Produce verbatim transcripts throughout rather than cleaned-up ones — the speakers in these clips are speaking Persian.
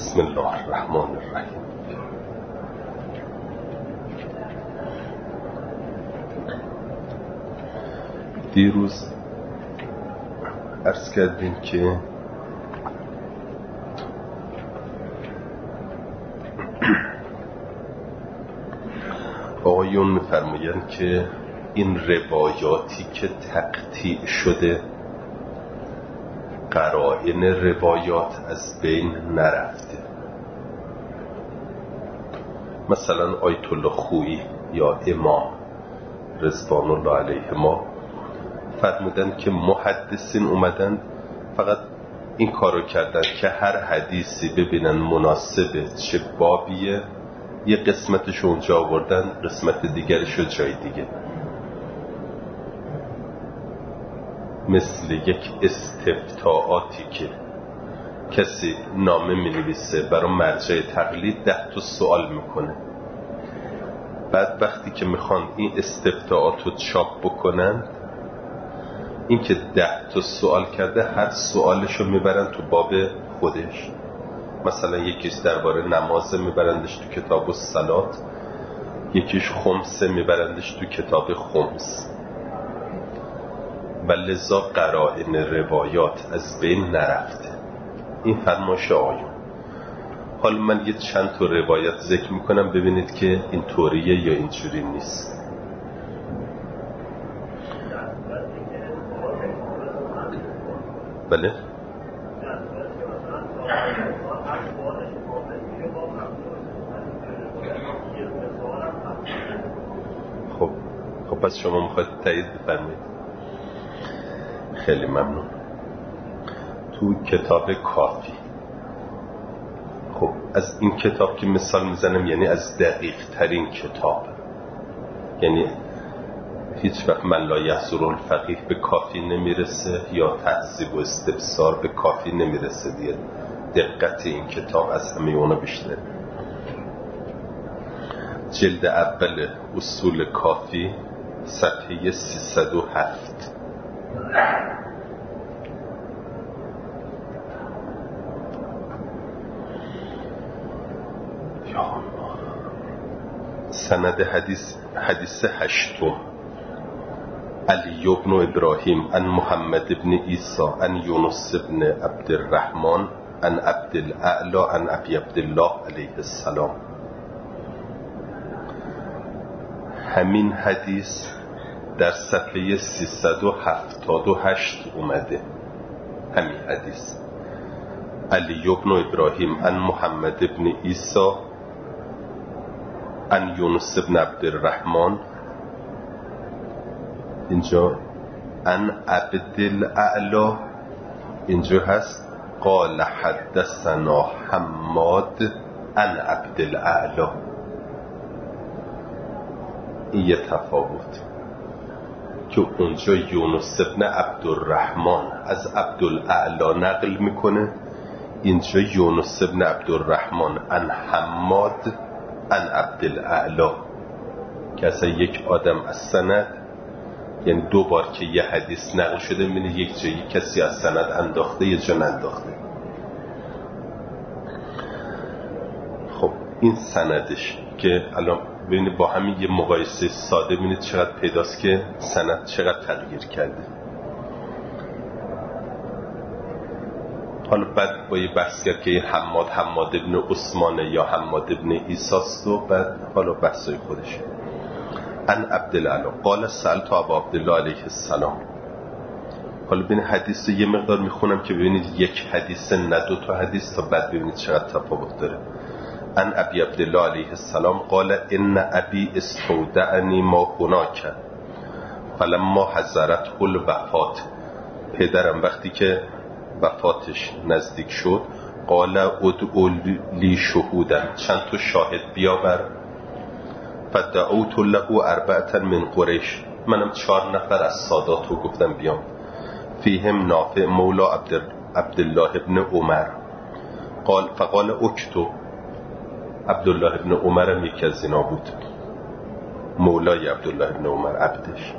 بسم الله الرحمن الرحیم. دیروز عرض کردیم که آقایون می‌فرمایند که این روایاتی که تقطیع شده قرائن روایات از بین نرفته. مثلا آیت الله خویی یا امام رضوان الله علیهما فرمودن که محدثین اومدن فقط این کارو کردن که هر حدیثی ببینن مناسبه چه بابیه یه قسمتش اونجا آوردن، قسمت دیگرشو جای دیگه. مثل یک استفتاءاتی که کسی نامه می نویسه برای مرجع تقلید ده تا سوال میکنه، بعد وقتی که میخوان این استفتاءات رو چاپ بکنن، این که ده تا سوال کرده هر سوالشو میبرن تو باب خودش. مثلا یکیش درباره نمازه میبرندش تو کتاب الصلات، یکیش خمسه میبرندش تو کتاب خمس. و لذا قرائن روایات از بین نرفته. این فرمایش آیون. حالا من یه چند تا روایت ذکر میکنم ببینید که این طوریه یا اینجوری نیست. بله؟ خب خب پس شما میخواید تایید بفرمایید. خیلی ممنون. تو کتاب کافی، خب از این کتاب که مثال میزنم یعنی از دقیق ترین کتاب، یعنی هیچ وقت من لا یحضر الفقیه به کافی نمیرسه یا تهذیب و استبصار به کافی نمیرسه دیگه. دقت این کتاب از همه اونا بیشتره. جلد اول اصول کافی صفحه سیصد و هفت. سند حدیث حدیث هشتم. علی بن ابراهیم عن محمد بن عیسی عن یونس بن عبد الرحمن عن عبد الاعلی عن ابی عبدالله علیه السلام. همین حدیث در صفحه سیصد و هفتاد و هشت اومده. همین حدیث علی بن ابراهیم عن محمد بن عیسی عن یونس بن عبد الرحمن، اینجا عن عبد الاعلی، اینجا هست قال حدثنا حماد عن عبد الاعلی. این یه تفاوت که اونجا یونس بن عبد الرحمن از عبد الاعلی نقل میکنه، اینجا یونس بن عبد الرحمن عن حماد عن عبد الاعلی، که اصلا یک آدم از سند، یعنی دو بار که یه حدیث نقل شده میبینی یک جایی کسی از سند انداخته یه جا ننداخته. خب این سندش که الان ببینید با همین یه مقایسه ساده ببینید چقدر پیداست که سند چقدر تغییر کرده. حالا بعد با یه بحث کرد که حماد حماد ابن عثمان یا حماد ابن عیساست و بعد حالا بحثای خودش. عن عبد الاعلی قال سألت ابا عبدالله علیه السلام. حالا ببینید حدیث رو یه مقدار میخونم که ببینید یک حدیث نه دو تا حدیث، تا بعد ببینید چقدر تفاوت داره. عن ابی عبدالله علیه السلام قال ان ابی استودعنی ما هناک فلما حضرت الوفات. پدرم وقتی که وفاتش نزدیک شد قال ادعو لی شهودا، چند تا شاهد بیاور. فدعوت له اربعه من قریش، منم چهار نفر از سادات رو گفتم بیام. فیهم نافع مولا عبد عبدالله ابن عمر. قال فقال اکتب، عبدالله ابن عمر هم یکی از اینا بود، مولای عبدالله ابن عمر عبدش.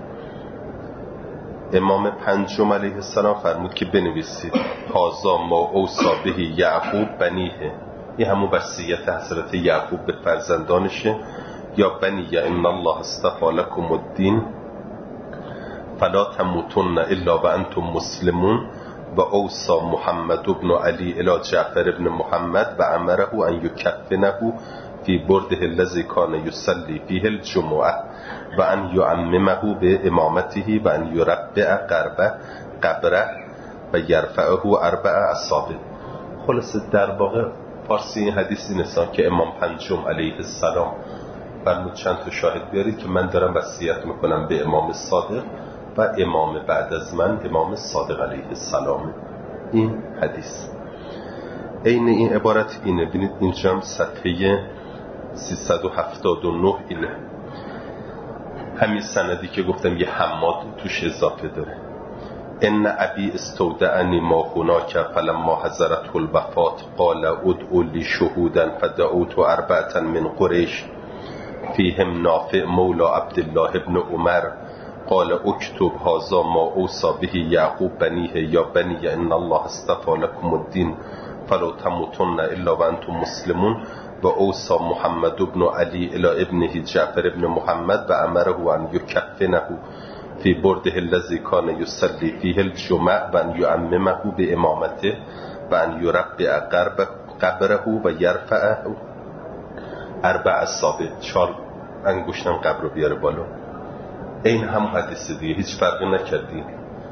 امام پنجم علیه السلام فرمود که بنویسید هازا ما اوصا بهی یعقوب بنیه، این همون وصیت حضرت یعقوب به فرزندانشه، یا بنی ان الله اصطفى لكم الدین فلا تموتن الا وانتم مسلمون و اوصى محمد بن علی الی جعفر بن محمد و امره ان یکفنه فی برده الذی کان یصلی فیه الجمعه و ان یعممه به امامته و ان یربع قربه قبره و یرفعه اربع اصابع. خلاصه در واقع فارسی این حدیث اینستان که امام پنجم علیه السلام فرمود چند تا شاهد بیارید که من دارم وصیت میکنم به امام صادق و امام بعد از من امام صادق علیه السلام. این حدیث عین این عبارت اینه. ببینید اینجا هم صفحه سیصد و هفتاد و نه اینه، همین سندی که گفتم یه حماد توش اضافه داره. ان ابی استودعنی ما هناک فلما حضرته الوفات قال ادعوا لی شهودا فدعوت اربعه من قریش فیهم نافع مولا عبدالله ابن عمر قال اکتب هذا ما اوصى به یعقوب بنیه یا بنی ان الله اصطفى لكم الدین فلا تموتن الا وانتم مسلمون و اوصى محمد بن علی الی ابنه جعفر بن محمد و امره ان یکفنه فی برده الذی کان یصلی فیه الجمعه و ان یعممه به امامته و ان یربع قبره و یرفعه اربع اصابع، چهار انگشتم قبر رو بیاره بالا. این هم حدیث دیگه، هیچ فرقی نکردی،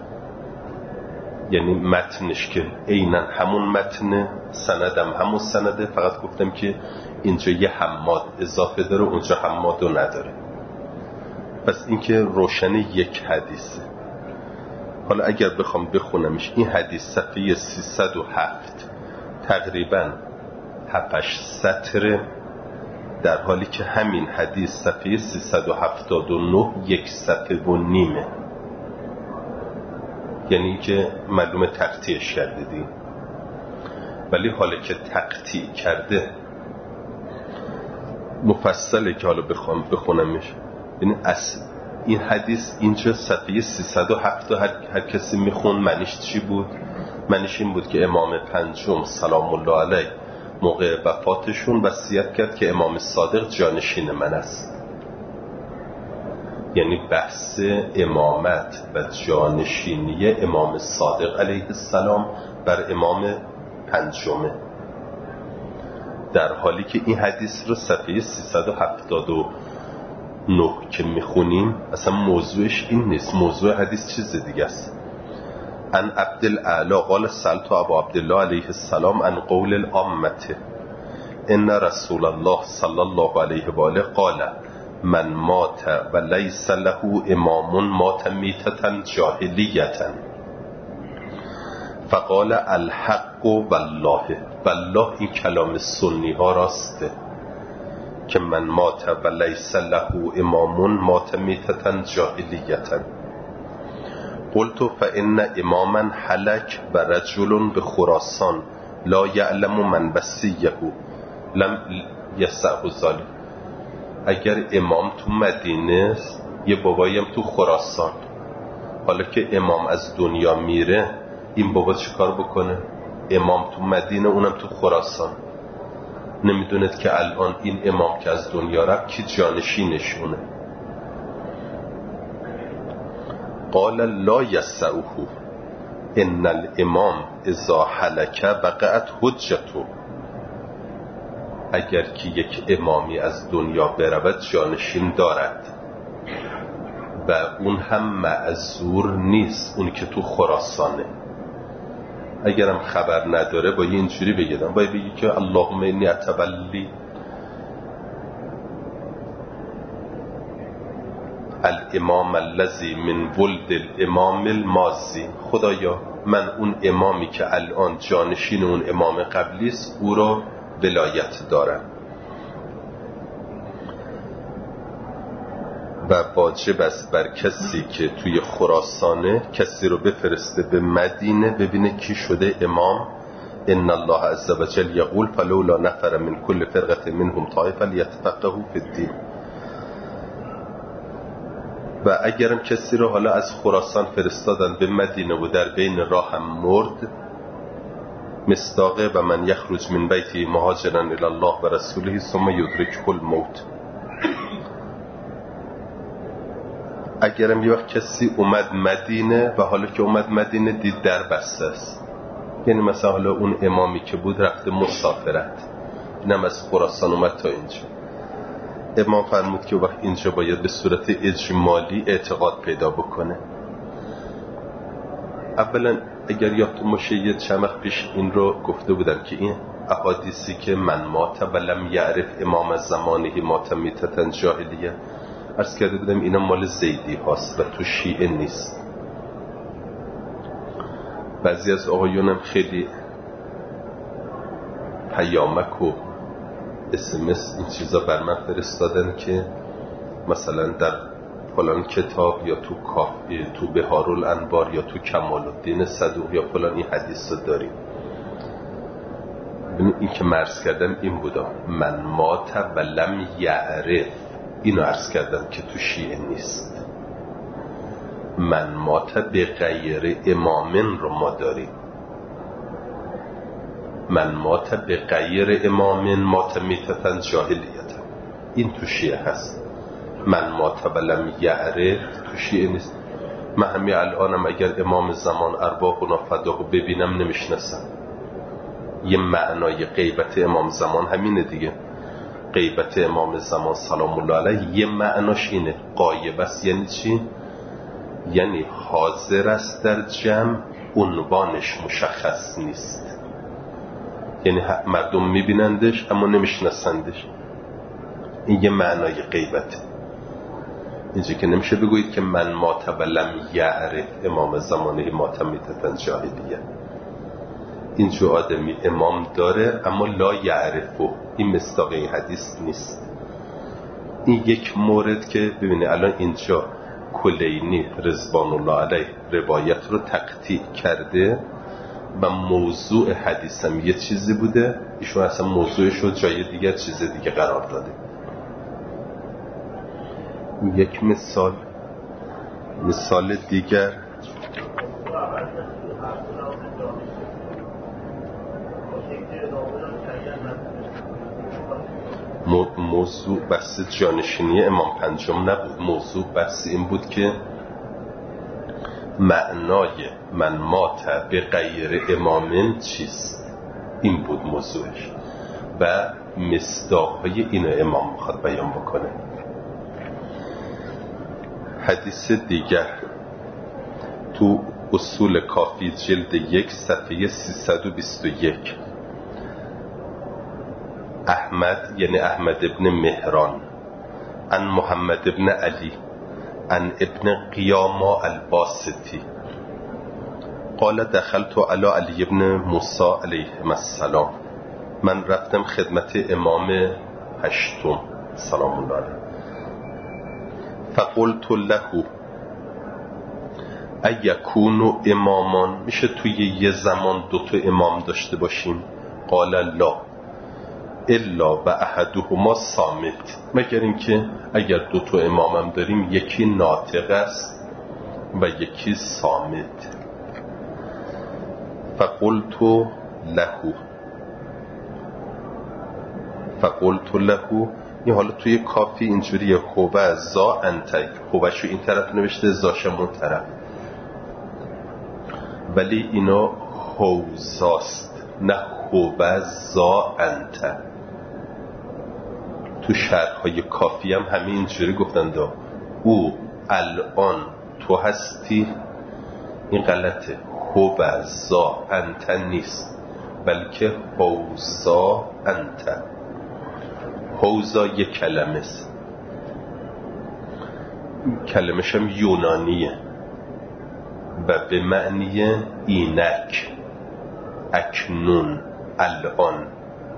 یعنی متنش که عیناً همون متن، سندم همون سنده، فقط گفتم که اینجا یه حماد اضافه داره اونجا حماد رو نداره. پس این که روشن یک حدیثه. حالا اگر بخوام بخونمش، این حدیث صفحه سیصد و هفت تقریباً هفت سطر، در حالی که همین حدیث صفحه سیصد و هفتاد و نه یک صفحه و نیمه، یعنی که معلومه تقطیعش کرده دی. ولی حالا که تقطیع کرده مفصله که حالا بخوام بخونمش، یعنی اصل این حدیث اینجا صفحه سیصد و هفت هر, هر کسی میخون معنیش چی بود؟ معنیش این بود که امام پنجم سلام الله علیه موقع وفاتشون وصیت کرد که امام صادق جانشین من است. یعنی بحث امامت و جانشینی امام صادق علیه السلام بر امام پنجمه، در حالی که این حدیث رو صفحه سیصد و هفتاد و نه که میخونیم اصلا موضوعش این نیست، موضوع حدیث چیز دیگه است. ان عبدالاعلی قال سألت ابا عبدالله علیه السلام عن قول العامة ان رسول الله صلی الله علیه و آله قال من مات و لیس له امام مات میتة جاهلیة فقال الحق والله، والله این کلام سنی ها راسته که من مات و لیس له امام مات میتة جاهلیة. قلت فإن اماما حلک و رجل به خراسان لا یعلم من وصیه لم یسعه ذلک. اگر امام تو مدینه است، یه باباییم تو خراسان، حالا که امام از دنیا میره این بابا چه کار بکنه؟ امام تو مدینه اونم تو خراسان، نمیدوند که الان این امام که از دنیا رفت کی جانشینشونه. قال لا یسعه ان الامام اذا حلک بقعت حجته. اگر که یک امامی از دنیا برود جانشین دارد و اون هم معذور نیست، اون که تو خراسانه. اگرم خبر نداره با اینجوری بگیدم، باید بگی که اللهم انی اتولی الامام الذی من ولد الامام الماضی. خدایا من اون امامی که الان جانشین اون امام قبلی است او را ولایت دارم و واجب است بر کسی که توی خراسانه کسی رو بفرسته به مدینه ببینه کی شده امام. ان الله عز وجل یقول فلولا نفر من كل فرقه منهم طائفه لیتفقهوا فی الدین. و اگرم کسی رو حالا از خراسان فرستادن به مدینه و در بین راه هم مرد، مصداقه و من یخرج من بیتی مهاجرا الی الله و رسوله ثم یدرکه الموت. اگرم یه وقت کسی اومد مدینه و حالا که اومد مدینه دید در بسته است، یعنی مثلا حالا اون امامی که بود رفته مسافرت، اینم از خراسان اومد تا اینجا، امام فرمود که وقت اینجا باید به صورت اجمالی اعتقاد پیدا بکنه. اولا اگر یادتون باشه یه چند وقت پیش این رو گفته بودم که این احادیثی که من مات و لم یعرف امام زمانه مات میتتن جاهلیه، عرض کرده بودم اینا مال زیدی هاست و تو شیعه نیست. بعضی از آقایونم خیلی پیامک و اسمس این چیزا بر من فرستادن که مثلا در فلان کتاب یا تو کافی تو بهارالانوار یا تو کمال الدین صدوق یا فلان این حدیث رو داریم. این که مرز کردم این بودا من مات و لم یعرف، اینو عرض کردم که تو شیعه نیست. من مات به غیر امامن رو ما داریم. من مات به غیر امامن مات میتتن جاهلیت، این تو شیعه هست. من مات و لم یعرف تو شیعه نیست. من همین الانم اگر امام زمان ارواحنا فداه ببینم نمیشناسم. یه معنای غیبت امام زمان همینه دیگه. غیبت امام زمان سلام الله علیه یه معناش اینه، غایب است. یعنی چی؟ یعنی حاضر است در جمع، عنوانش مشخص نیست. یعنی مردم میبینندش اما نمیشناسندش. این یه معنای غیبته. اینجا که نمیشه بگویید که من مات و لم یعرف امام زمانه مات میتتن جاهلیه. اینجا آدمی امام داره اما لا یعرفه، این مصداق این حدیث نیست. این یک مورد که ببینید الان اینجا کلینی رضوان الله علیه روایت رو تقطیع کرده و موضوع حدیثم یه چیزی بوده، ایشون اصلا موضوعش رو جای دیگر چیز دیگه قرار داده. یک مثال مثال دیگر موضوع بحث جانشینی امام پنجم نبود. موضوع بحث این بود که معنای من مات به غیر امامن چیست. این بود موضوعش و مصداقهای اینو امام میخواد بیان بکنه. حدیث دیگر تو اصول کافی جلد یک صفحه سیصد و بیست و یک، احمد یعنی احمد ابن مهران عن محمد ابن علی عن ابن قیاما الباسطی قال دخلت علی علی ابن موسی علیه السلام، من رفتم خدمت امام هشتم سلام الله علیه، فقلت له ایکون امامان، میشه توی یه زمان دوتا امام داشته باشیم؟ قال لا الا و احدهما صامت، مگر اینکه اگر دوتا امامم داریم یکی ناطق است و یکی صامت. فقلت له فقلت له این حالا توی کافی اینجوریه، خوبه زا انت، خوبهشو این طرف نوشته زاشم اون طرف، ولی اینا حوزاست نه خوبه زا انت. تو شرحهای کافی هم همین اینجوری گفتند او الان تو هستی، این غلطه. خوبه زا انت نیست بلکه حوزا انت. حوزا یک کلمه است، کلمش هم یونانیه و به معنی اینک، اکنون، الان.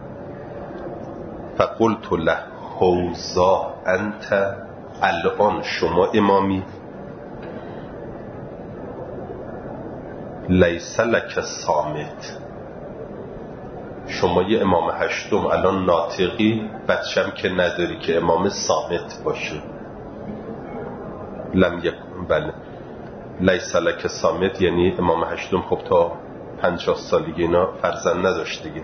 فقلت له حوزا انت، الان شما امامی. لیس لک صامت، شما یه امام هشتم الان ناطقی، بچم که نداری که امام صامت باشه. لم یکن، بله. لیس لک صامت یعنی امام هشتم خب تا پنجاه سالگی اینا فرزند نداشت دیگه.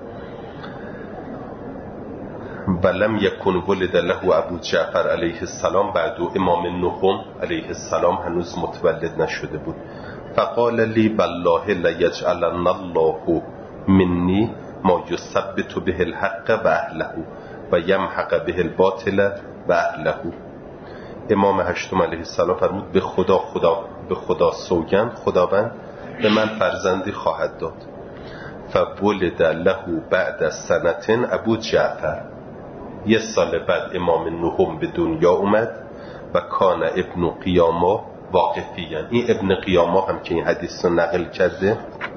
ولم یکن ولد له ابو جعفر علیه السلام بعد و امام نهم علیه السلام هنوز متولد نشده بود. فقال لی بالله لیجعلن الله منی ما یثبت به الحق و اهله و یمحق به الباطل و اهله. امام هشتم علیه السلام فرمود به خدا خدا به خدا سوگند خداوند به من فرزندی خواهد داد. فولد له بعد سنتین ابو جعفر، یه سال بعد امام نهم به دنیا اومد و کان ابن قیامه واقفیان. این ابن قیامه هم که این حدیث رو نقل کرده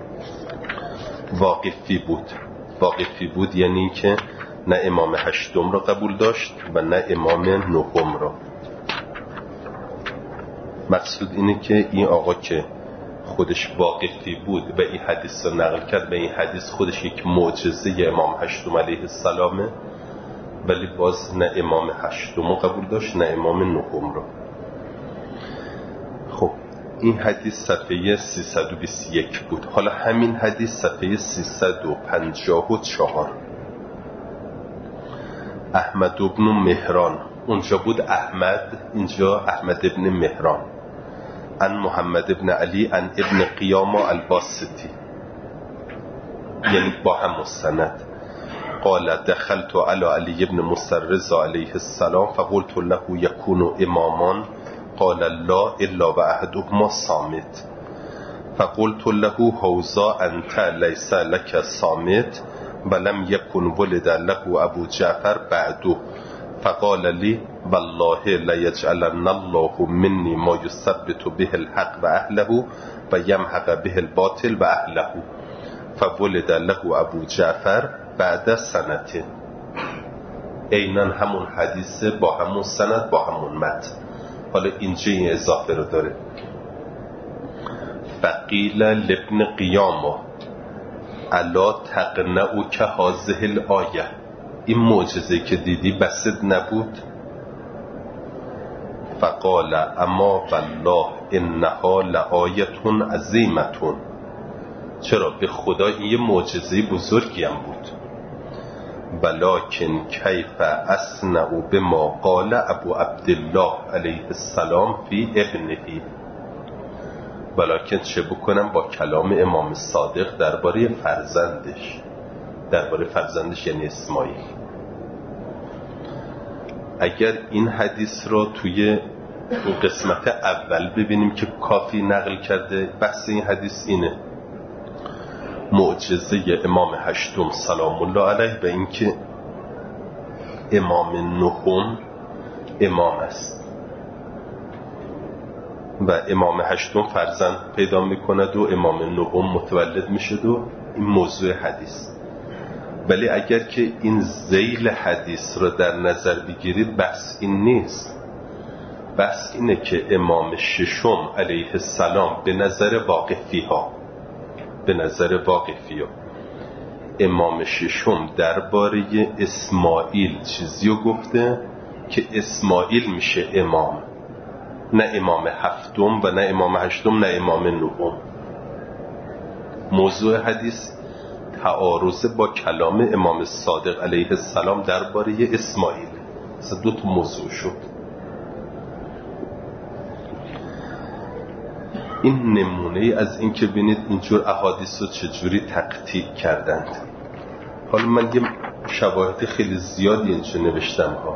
واقفی بود. واقفی بود یعنی که نه امام هشتم را قبول داشت و نه امام نهم را. مقصود اینه که این آقا که خودش واقفی بود و این حدیث رو نقل کرد و این حدیث خودش یک معجزه امام هشتم علیه السلامه، ولی باز نه امام هشتم رو قبول داشت نه امام نهم را. خب این حدیث صفحه سیصد و بیست و یک بود. حالا همین حدیث صفحه سیصد و پنجاه و چهار. احمد ابن مهران، اونجا بود احمد، اینجا احمد ابن مهران. عن محمد ابن علی عن ابن قیامه الباسطی، یعنی با هم مستند. قال دخلت على علی ابن مسرز علیه السلام فقلت له یکون امامان قال لا الا و احدهما صامت. فقلت له هوذا انت لیس لك صامت ولم یکن ولد له ابو جعفر بعده. فقال لي والله لیجعلن الله مني ما یثبت به الحق و اهله و یمحق به الباطل و اهله. فولد له ابو جعفر بعد سنتین. عیناً همون حدیث با همون سند با همون متن. حالا اینجا این اضافه رو داره. فقیل لابن قیامه الا تقنعو که هذه الآیه، این معجزه که دیدی بسد نبود؟ فقال اما والله انها لآیتون عظیمتون، چرا به خدا این یه معجزه بزرگی هم بود. ولکن کیف اصنع بما قال ابو عبدالله علیه السلام فی ابنه، ولکن چه بکنم با کلام امام صادق درباره فرزندش، درباره فرزندش یعنی اسماعیل. اگر این حدیث رو توی اون قسمت اول ببینیم که کافی نقل کرده، بحث این حدیث اینه معجزه امام هشتم سلام الله علیه و اینکه امام نهم امام است و امام هشتم فرزند پیدا میکند و امام نهم متولد میشد و این موضوع حدیث. ولی اگر که این ذیل حدیث رو در نظر بگیرید بحث این نیست. بحث اینه که امام ششم علیه السلام به نظر واقفی ها به نظر واقفی ها امام ششم درباره اسماعیل چیزیو گفته که اسماعیل میشه امام، نه امام هفتم و نه امام هشتم نه امام نهم. موضوع حدیث تعارض با کلام امام صادق علیه السلام درباره اسماعیل. اصلا دو تا موضوع شد. این نمونه از این که بینید اینجور احادیث رو چجوری تقطیع کردند. حالا من یه شواهد خیلی زیادی اینجا نوشتم ها.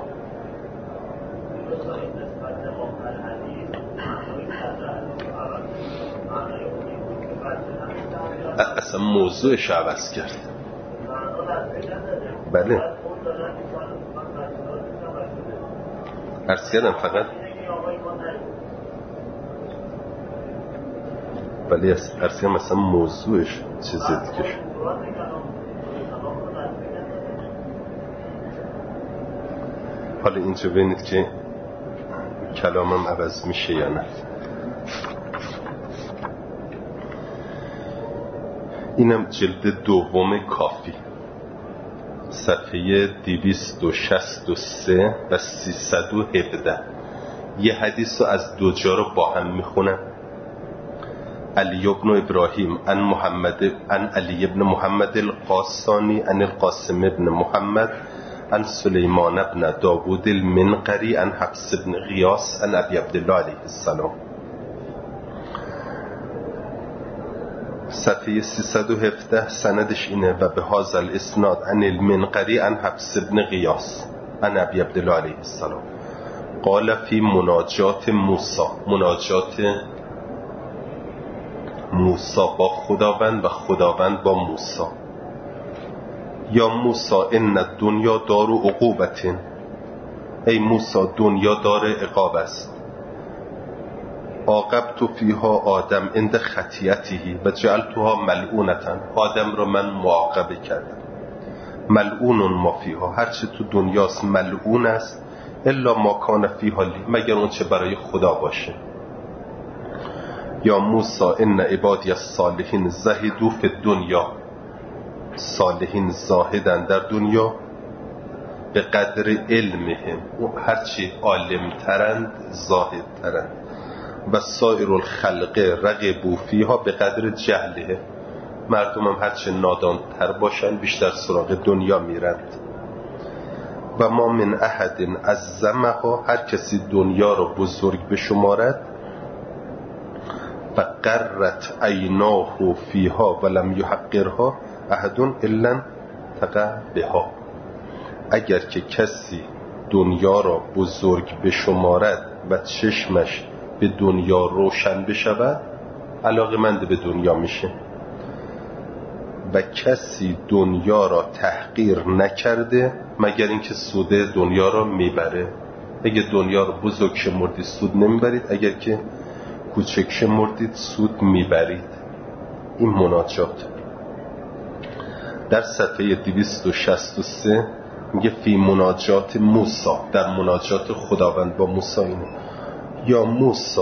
اصلا موضوعش عوض کرد. بله عرض کردم فقط ولی عرض کردم اصلا موضوعش چیز دیگه شد. حالا اینجا ببینید که کلامم عوض میشه یا نه. اینم جلد دوم کافی صفحه دویست و شصت و سه و سیصد و هفده. یه حدیث رو از دو جا رو با هم میخونم. علی بن ابراهیم عن محمد عن علی بن محمد القاسانی عن القاسم بن محمد عن سلیمان بن داوود المنقری عن حفص بن غیاث عن ابی عبدالله علیه السلام. صفحه سیصد و هفده سندش اینه و به هذا الاسناد عن المنقری عن حفص بن غیاث عن ابی عبدالله علیه السلام قال فی مناجات موسی، مناجات موسی با خداوند و خداوند با موسی. یا موسی ان الدنیا دار عقوبت، ای موسی دنیا دار عقاب است. عاقبت فیها آدم عند خطیئته و جعلتها ملعونة، آدم را من معاقبه کردم. ملعون ما فیها، هرچه تو دنیاست ملعون است، الا ما کان فیها لی، مگر اون چه برای خدا باشه. یا موسی ان عبادی الصالحین زهدوا فی الدنیا، صالحین زاهدن در دنیا به قدر علمهم، هرچی عالمترند زاهدترند. و سایر الخلق رغبوا فیها به قدر جهله، مردم هم هرچی نادانتر باشن بیشتر سراغ دنیا میرند. و ما من احد عظمها، هر کسی دنیا را بزرگ بشمارد، و قرت عیناه فیها ولم یحقرها احد الا تقع بها، اگر که کسی دنیا را بزرگ بشمارد و چشمش به دنیا روشن بشود علاقه‌مند به دنیا میشه. و کسی دنیا را تحقیر نکرده مگر اینکه سود دنیا را میبره. اگه دنیا را بزرگ شمردید سود نمیبرید، اگر که کوچک شمردید سود میبرید. این مناجات در صفحه دویست و شصت و سه میگه فی مناجات موسی، در مناجات خداوند با موسی اینه. یا موسی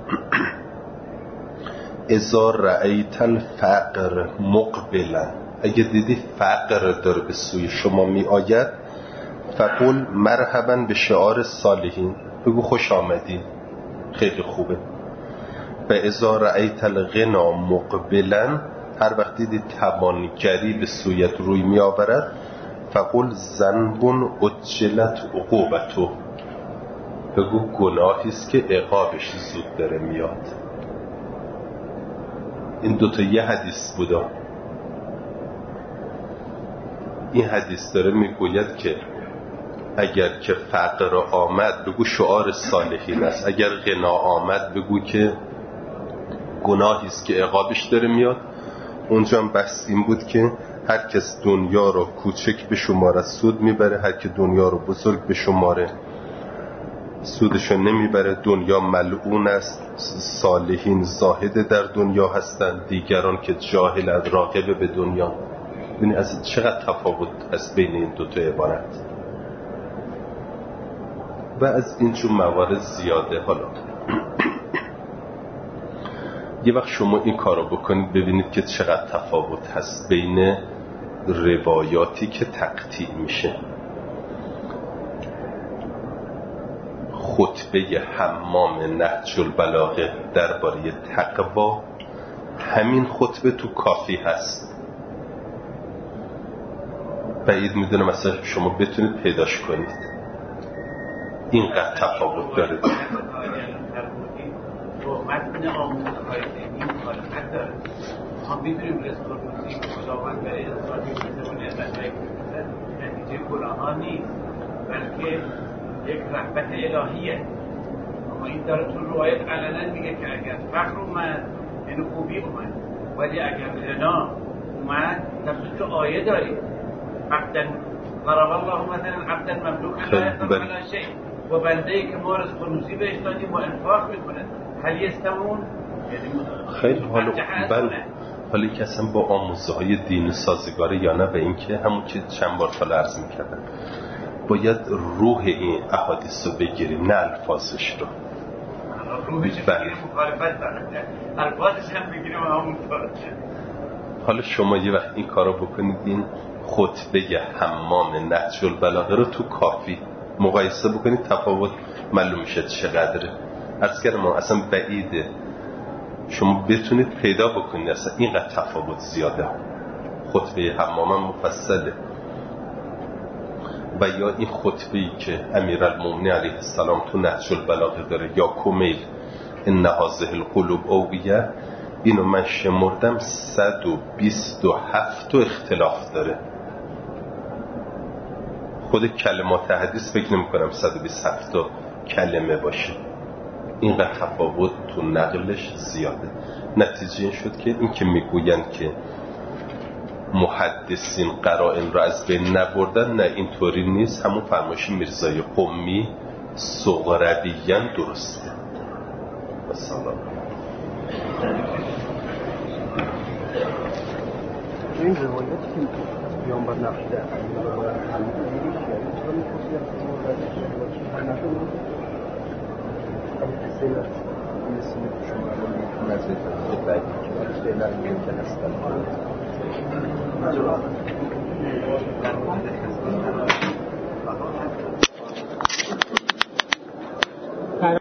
اذا رأیت الفقر مقبلا، اگه دیدی فقر داره به سوی شما می آید، فقل مرحبا به شعار صالحین، بگو خوش آمدی، خیلی خوبه. و اذا رأیت الغنا مقبلا، هر وقت دیدی توانگری به سویت روی می آورد، فقل ذنب عجلت عقوبته، بگو گناهیست که عقابش زود داره میاد. این دوتا یه حدیث بودا. این حدیث داره میگوید که اگر که فقر آمد بگو شعار صالحین است، اگر غنا آمد بگو که گناهیست که عقابش داره میاد. اونجا هم بحث این بود که هر کس دنیا رو کوچک به شماره سود میبره، هر که دنیا رو بزرگ به شماره سودشو نمیبره. دنیا ملعون است، صالحین زاهد در دنیا هستند، دیگران که جاهلند راغب به دنیا. ببینید از چقدر تفاوت هست بین این دوتا عبارت. و از اینجور موارد زیاده. حالا یه وقت شما این کارو بکنید ببینید که چقدر تفاوت هست بین روایاتی که تقطیع میشه. خطبه حمام نهج البلاغه درباره تقوا، همین خطبه تو کافی هست. بعید میدونم مثلا شما بتونید پیداش کنید. اینقدر تفاوت داره. متن آموزهای دینی مخالفت داره. ما می‌دونیم رسولوسی خداوند برای انسان می‌تونه نعمت‌های نتیجه گناهان نیست، بلکه یک رحمت الهیه. اما این داره تو روایت علنا میگه که اگر فقر اومد یعنی خوبی اومد، ولی اگر غنا اومد نفس تو آیه داری عبداً ضرب الله مثلا عبداً مملوکاً لا يقدر على شيء، و بنده‌ای که ما رزق خصوصی بهش دادیم و انفاق میکنه هل یستوون، خیلی حالا بل حالی که اصلا با آموزه های دینی سازگاره یا نه، به این که همون که چند بار تا عرض میکردن باید روح این احادیث رو بگیریم نه الفاظش رو. روحش بگیریم مخالفت داره، الفاظش هم بگیریم همون طور. حالا شما یه وقت این کارو بکنید، این خطبه حمام نهج البلاغه رو تو کافی مقایسه بکنید، تفاوت معلوم میشه چقدره. عرض کردم ما اصلا بعیده شما بتونید پیدا بکنید اصلا اینقدر تفاوت زیاده. خطبه حمام هم مفصله و یا این خطبه‌ای که امیرالمومنین علیه السلام تو نهج البلاغه داره یا کمیل ان هذه القلوب اویه، اینو من شمردم صد و بیست و هفت تا اختلاف داره. خود کلمات حدیث فکر نمی کنم صد و بیست و هفت تا کلمه باشه. اینقدر تفاوت تو نقلش زیاده. نتیجه این شد که این که میگوین که محدثین قرائن را از بین نبردن، نه اینطوری نیست. همون فرمایش میرزای قمی صغرویاً درسته. سلام. این روایت که پیامبر نقش در